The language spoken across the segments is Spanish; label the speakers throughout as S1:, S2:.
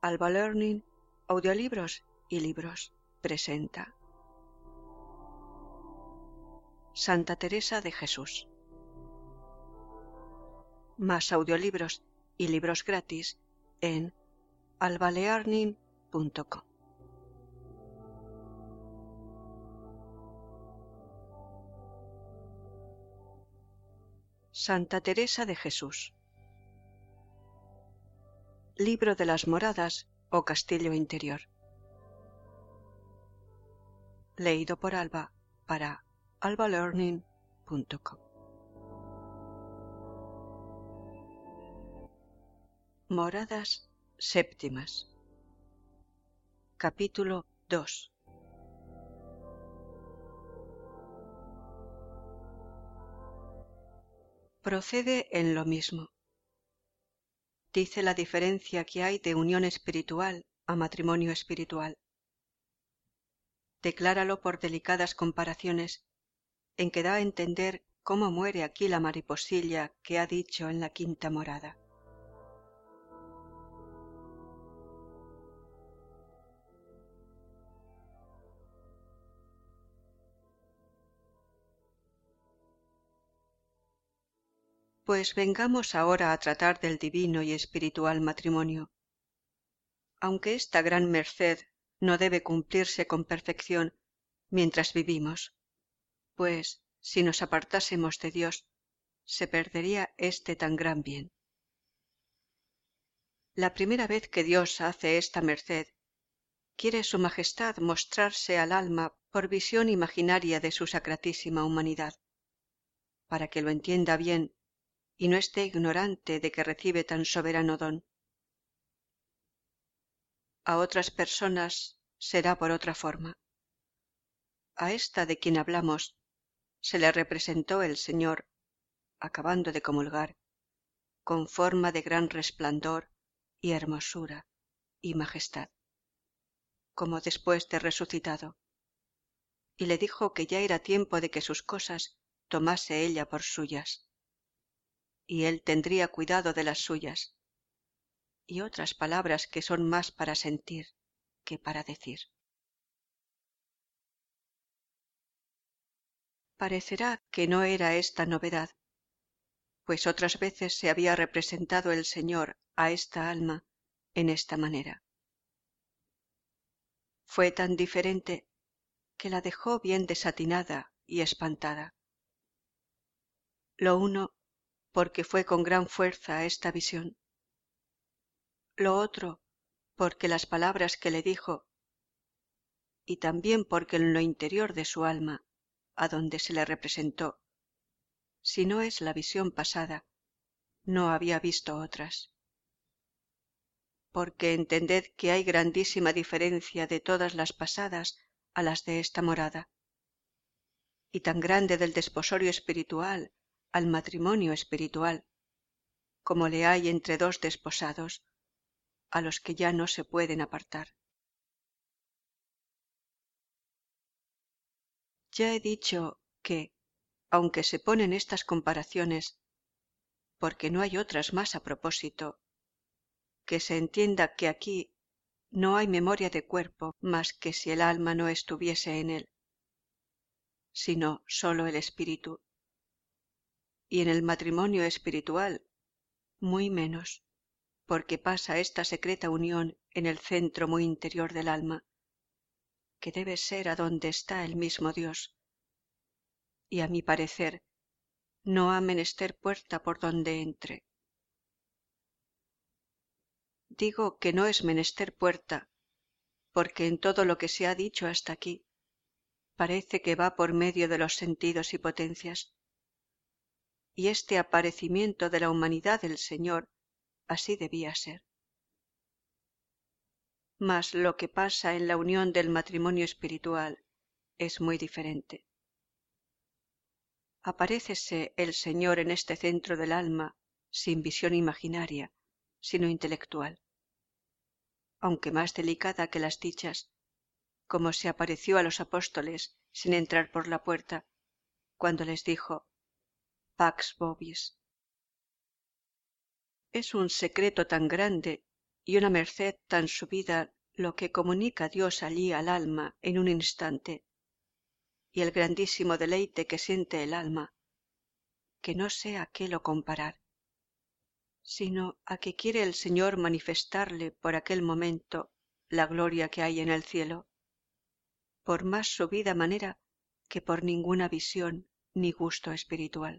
S1: Alba Learning, Audiolibros y Libros presenta Santa Teresa de Jesús. Más audiolibros y libros gratis en albalearning.com. Santa Teresa de Jesús. Libro de las Moradas o Castillo Interior. Leído por Alba para albalearning.com. Moradas séptimas. Capítulo 2. Procede en lo mismo. Dice la diferencia que hay de unión espiritual a matrimonio espiritual. Decláralo por delicadas comparaciones, en que da a entender cómo muere aquí la mariposilla que ha dicho en la quinta morada. Pues vengamos ahora a tratar del divino y espiritual matrimonio. Aunque esta gran merced no debe cumplirse con perfección mientras vivimos, pues si nos apartásemos de Dios, se perdería este tan gran bien. La primera vez que Dios hace esta merced, quiere su majestad mostrarse al alma por visión imaginaria de su sacratísima humanidad, para que lo entienda bien y no esté ignorante de que recibe tan soberano don. A otras personas será por otra forma. A esta de quien hablamos se le representó el Señor, acabando de comulgar, con forma de gran resplandor y hermosura y majestad, como después de resucitado, y le dijo que ya era tiempo de que sus cosas tomase ella por suyas, y él tendría cuidado de las suyas, y otras palabras que son más para sentir que para decir. Parecerá que no era esta novedad, pues otras veces se había representado el Señor a esta alma en esta manera. Fue tan diferente que la dejó bien desatinada y espantada. Lo uno, porque fue con gran fuerza esta visión. Lo otro, porque las palabras que le dijo, y también porque en lo interior de su alma, a donde se le representó, si no es la visión pasada, no había visto otras. Porque entended que hay grandísima diferencia de todas las pasadas a las de esta morada, y tan grande del desposorio espiritual al matrimonio espiritual, como le hay entre dos desposados, a los que ya no se pueden apartar. Ya he dicho que, aunque se ponen estas comparaciones, porque no hay otras más a propósito, que se entienda que aquí no hay memoria de cuerpo más que si el alma no estuviese en él, sino sólo el espíritu, y en el matrimonio espiritual muy menos, porque pasa esta secreta unión en el centro muy interior del alma, que debe ser a donde está el mismo Dios, y a mi parecer no ha menester puerta por donde entre. Digo que no es menester puerta, porque en todo lo que se ha dicho hasta aquí, parece que va por medio de los sentidos y potencias, y este aparecimiento de la humanidad del Señor así debía ser. Mas lo que pasa en la unión del matrimonio espiritual es muy diferente. Aparécese el Señor en este centro del alma sin visión imaginaria, sino intelectual, aunque más delicada que las dichas, como se apareció a los apóstoles sin entrar por la puerta, cuando les dijo Pax vobis. Es un secreto tan grande y una merced tan subida lo que comunica Dios allí al alma en un instante, y el grandísimo deleite que siente el alma, que no sé a qué lo comparar, sino a que quiere el Señor manifestarle por aquel momento la gloria que hay en el cielo, por más subida manera que por ninguna visión ni gusto espiritual.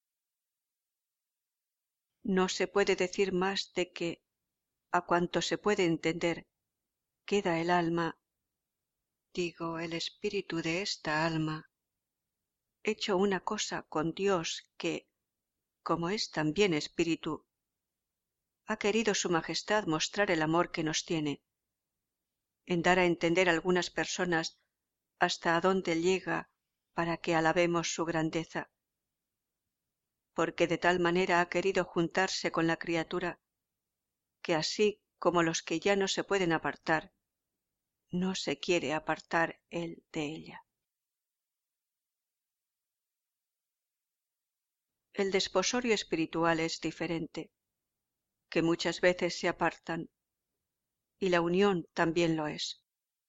S1: No se puede decir más de que, a cuanto se puede entender, queda el alma, digo, el espíritu de esta alma, hecho una cosa con Dios que, como es también espíritu, ha querido su majestad mostrar el amor que nos tiene, en dar a entender a algunas personas hasta a dónde llega para que alabemos su grandeza, porque de tal manera ha querido juntarse con la criatura, que así como los que ya no se pueden apartar, no se quiere apartar él de ella. El desposorio espiritual es diferente, que muchas veces se apartan, y la unión también lo es.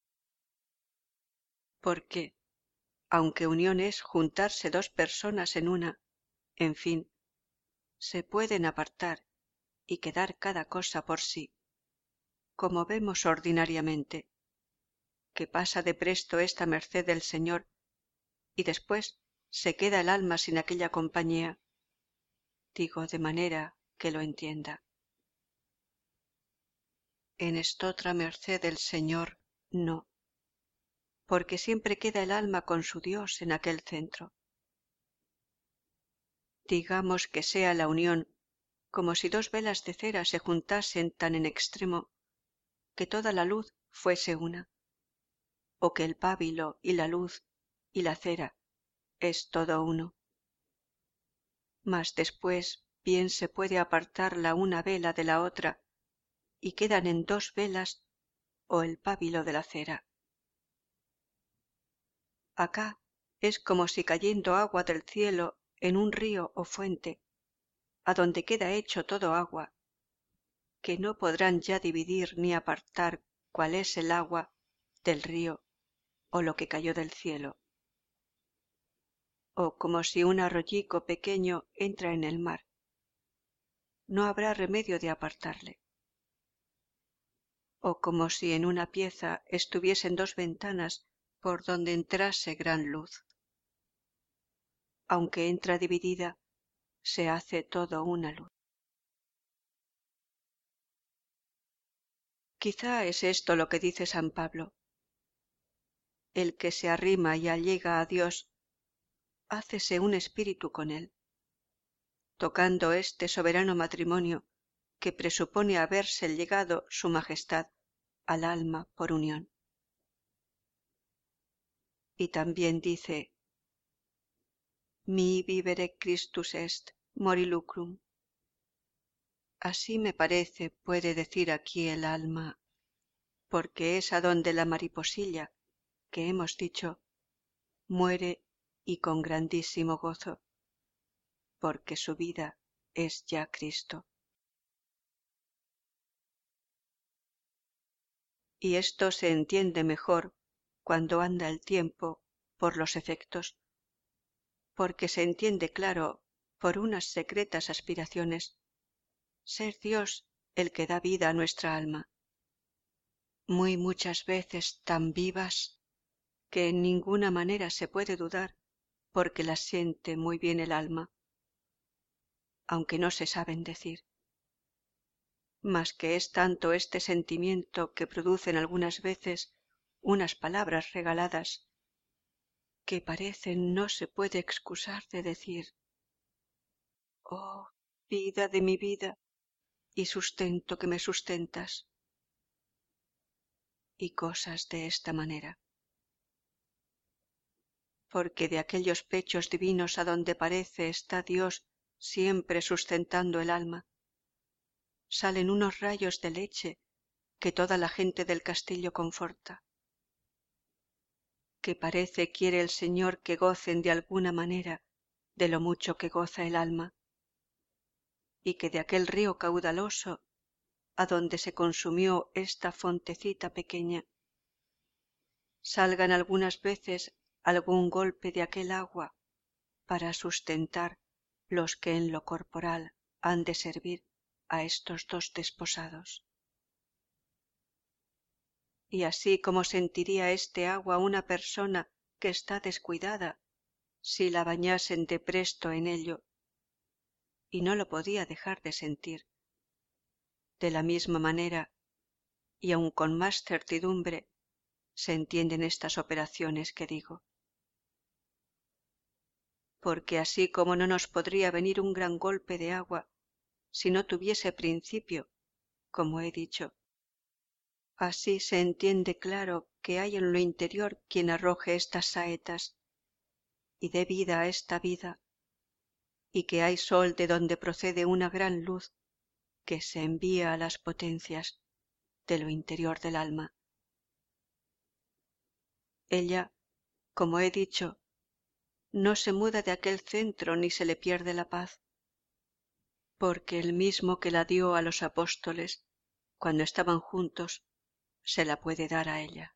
S1: Porque, aunque unión es juntarse dos personas en una, en fin, se pueden apartar y quedar cada cosa por sí, como vemos ordinariamente, que pasa de presto esta merced del Señor y después se queda el alma sin aquella compañía, digo de manera que lo entienda. En estotra merced del Señor no, porque siempre queda el alma con su Dios en aquel centro. Digamos que sea la unión como si dos velas de cera se juntasen tan en extremo que toda la luz fuese una, o que el pábilo y la luz y la cera es todo uno. Mas después bien se puede apartar la una vela de la otra y quedan en dos velas o el pábilo de la cera. Acá es como si cayendo agua del cielo en un río o fuente, a donde queda hecho todo agua, que no podrán ya dividir ni apartar cuál es el agua del río o lo que cayó del cielo. O como si un arroyico pequeño entra en el mar, no habrá remedio de apartarle. O como si en una pieza estuviesen dos ventanas por donde entrase gran luz. Aunque entra dividida, se hace todo una luz. Quizá es esto lo que dice San Pablo. El que se arrima y allega a Dios, hácese un espíritu con él, tocando este soberano matrimonio que presupone haberse llegado su majestad al alma por unión. Y también dice, mi vivere Christus est, mori lucrum. Así me parece puede decir aquí el alma, porque es a donde la mariposilla, que hemos dicho, muere y con grandísimo gozo, porque su vida es ya Cristo. Y esto se entiende mejor cuando anda el tiempo por los efectos, porque se entiende claro por unas secretas aspiraciones, ser Dios el que da vida a nuestra alma, muy muchas veces tan vivas que en ninguna manera se puede dudar porque las siente muy bien el alma, aunque no se saben decir. Mas que es tanto este sentimiento que producen algunas veces unas palabras regaladas que parecen no se puede excusar de decir, oh, vida de mi vida y sustento que me sustentas, y cosas de esta manera. Porque de aquellos pechos divinos a donde parece está Dios siempre sustentando el alma, salen unos rayos de leche que toda la gente del castillo conforta, que parece quiere el Señor que gocen de alguna manera de lo mucho que goza el alma, y que de aquel río caudaloso a donde se consumió esta fontecita pequeña, salgan algunas veces algún golpe de aquel agua para sustentar los que en lo corporal han de servir a estos dos desposados. Y así como sentiría este agua una persona que está descuidada si la bañasen de presto en ello, y no lo podía dejar de sentir, de la misma manera y aun con más certidumbre se entienden estas operaciones que digo. Porque así como no nos podría venir un gran golpe de agua si no tuviese principio, como he dicho, así se entiende claro que hay en lo interior quien arroje estas saetas y dé vida a esta vida, y que hay sol de donde procede una gran luz que se envía a las potencias de lo interior del alma. Ella, como he dicho, no se muda de aquel centro ni se le pierde la paz, porque el mismo que la dio a los apóstoles cuando estaban juntos, se la puede dar a ella.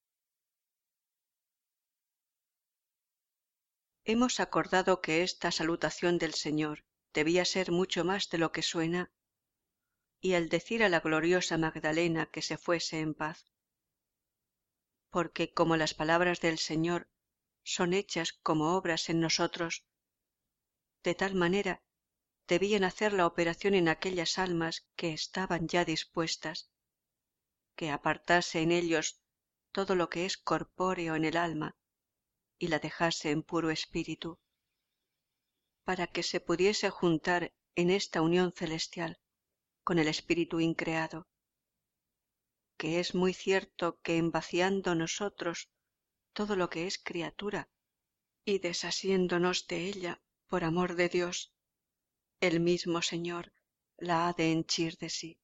S1: Hemos acordado que esta salutación del Señor debía ser mucho más de lo que suena, y el decir a la gloriosa Magdalena que se fuese en paz, porque como las palabras del Señor son hechas como obras en nosotros, de tal manera debían hacer la operación en aquellas almas que estaban ya dispuestas, que apartase en ellos todo lo que es corpóreo en el alma y la dejase en puro espíritu, para que se pudiese juntar en esta unión celestial con el espíritu increado, que es muy cierto que en vaciando nosotros todo lo que es criatura y desasiéndonos de ella por amor de Dios, el mismo Señor la ha de henchir de sí.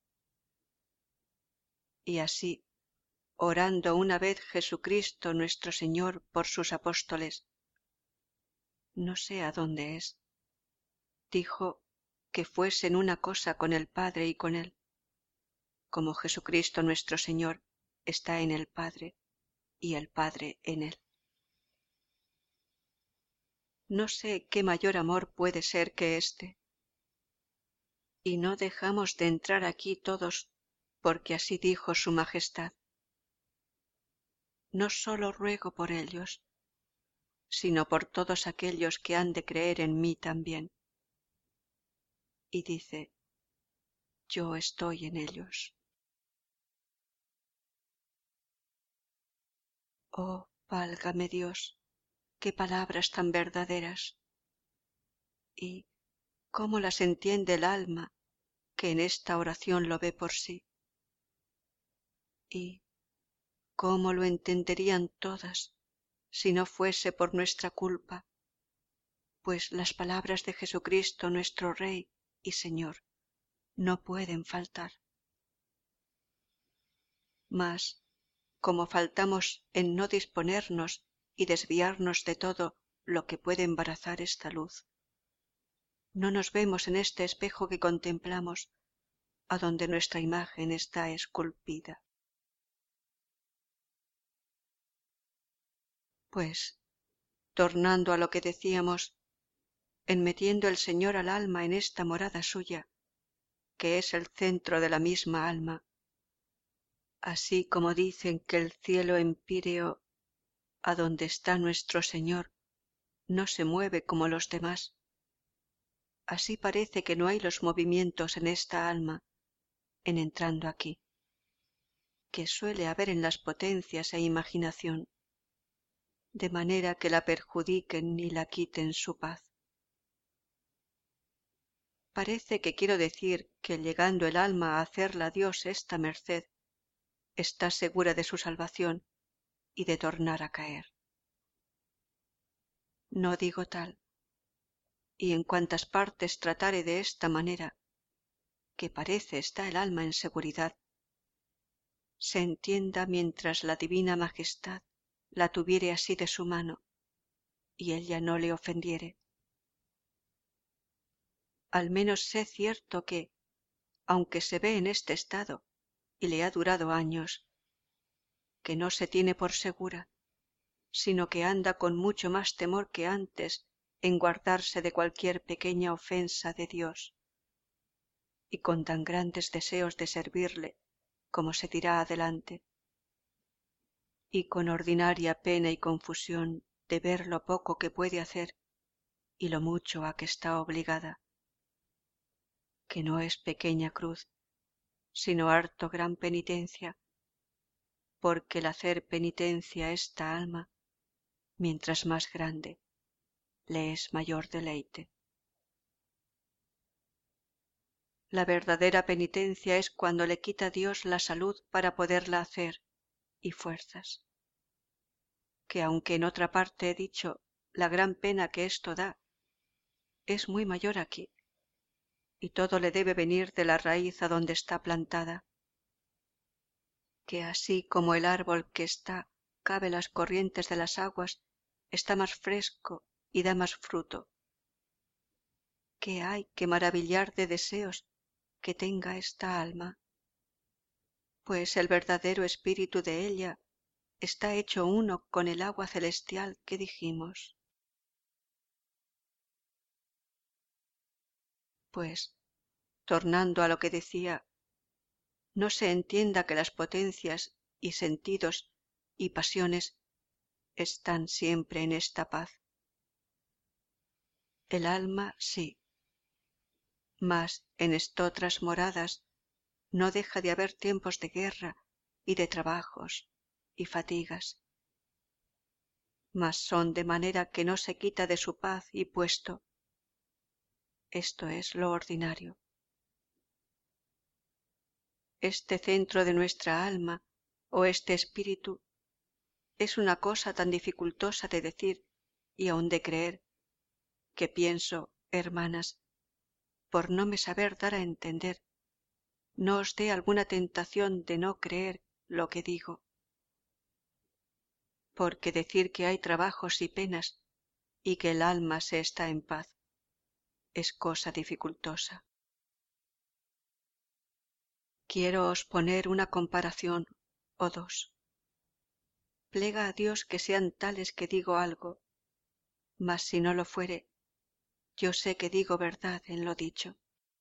S1: Y así, orando una vez Jesucristo nuestro Señor por sus apóstoles, no sé a dónde es, dijo que fuesen una cosa con el Padre y con Él, como Jesucristo nuestro Señor está en el Padre y el Padre en Él. No sé qué mayor amor puede ser que éste, y no dejamos de entrar aquí todos porque así dijo su Majestad. No sólo ruego por ellos, sino por todos aquellos que han de creer en mí también. Y dice, yo estoy en ellos. Oh, válgame Dios, qué palabras tan verdaderas. Y cómo las entiende el alma que en esta oración lo ve por sí. Y cómo lo entenderían todas si no fuese por nuestra culpa, pues las palabras de Jesucristo nuestro Rey y Señor no pueden faltar. Mas, como faltamos en no disponernos y desviarnos de todo lo que puede embarazar esta luz, no nos vemos en este espejo que contemplamos, a donde nuestra imagen está esculpida. Pues, tornando a lo que decíamos, en metiendo el Señor al alma en esta morada suya, que es el centro de la misma alma, así como dicen que el cielo empíreo, a donde está nuestro Señor, no se mueve como los demás, así parece que no hay los movimientos en esta alma en entrando aquí, que suele haber en las potencias e imaginación, de manera que la perjudiquen ni la quiten su paz. Parece que quiero decir que llegando el alma a hacerla a Dios esta merced, está segura de su salvación y de tornar a caer. No digo tal, y en cuantas partes tratare de esta manera, que parece está el alma en seguridad, se entienda mientras la divina majestad la tuviere así de su mano, y ella no le ofendiere. Al menos sé cierto que, aunque se ve en este estado y le ha durado años, que no se tiene por segura, sino que anda con mucho más temor que antes en guardarse de cualquier pequeña ofensa de Dios, y con tan grandes deseos de servirle como se dirá adelante, y con ordinaria pena y confusión de ver lo poco que puede hacer y lo mucho a que está obligada, que no es pequeña cruz, sino harto gran penitencia, porque el hacer penitencia a esta alma, mientras más grande, le es mayor deleite. La verdadera penitencia es cuando le quita Dios la salud para poderla hacer y fuerzas, que aunque en otra parte he dicho la gran pena que esto da, es muy mayor aquí, y todo le debe venir de la raíz a donde está plantada, que así como el árbol que está cabe las corrientes de las aguas, está más fresco y da más fruto. ¿Qué hay que maravillar de deseos que tenga esta alma? Pues el verdadero espíritu de ella está hecho uno con el agua celestial que dijimos. Pues, tornando a lo que decía, no se entienda que las potencias y sentidos y pasiones están siempre en esta paz. El alma sí, mas en estotras moradas no deja de haber tiempos de guerra y de trabajos y fatigas, mas son de manera que no se quita de su paz y puesto. Esto es lo ordinario. Este centro de nuestra alma o este espíritu es una cosa tan dificultosa de decir y aun de creer, que pienso, hermanas, por no me saber dar a entender, no os dé alguna tentación de no creer lo que digo. Porque decir que hay trabajos y penas y que el alma se está en paz es cosa dificultosa. Quiero os poner una comparación o dos. Plega a Dios que sean tales que digo algo, mas si no lo fuere, yo sé que digo verdad en lo dicho.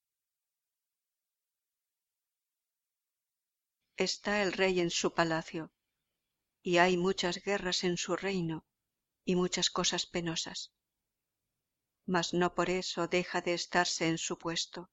S1: Está el rey en su palacio, y hay muchas guerras en su reino, y muchas cosas penosas. Mas no por eso deja de estarse en su puesto.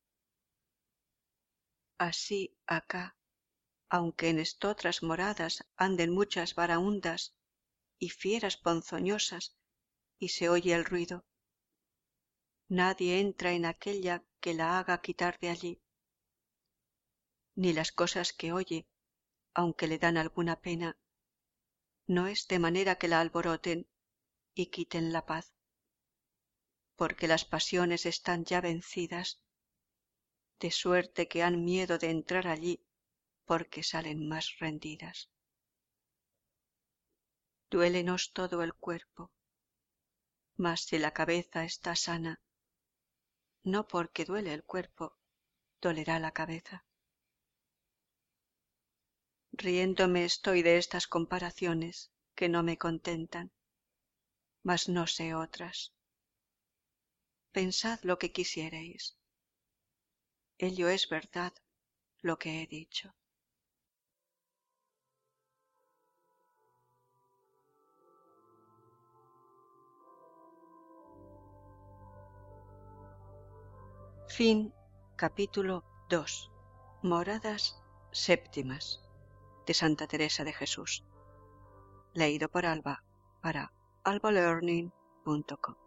S1: Así acá, aunque en estotras moradas anden muchas varaundas y fieras ponzoñosas, y se oye el ruido, nadie entra en aquella que la haga quitar de allí, ni las cosas que oye, aunque le dan alguna pena, no es de manera que la alboroten y quiten la paz, porque las pasiones están ya vencidas, de suerte que han miedo de entrar allí, porque salen más rendidas. Duélenos todo el cuerpo, mas si la cabeza está sana, no porque duele el cuerpo, dolerá la cabeza. Riéndome estoy de estas comparaciones que no me contentan, mas no sé otras. Pensad lo que quisiereis. Ello es verdad lo que he dicho. Fin capítulo 2. Moradas séptimas de Santa Teresa de Jesús. Leído por Alba para albalearning.com.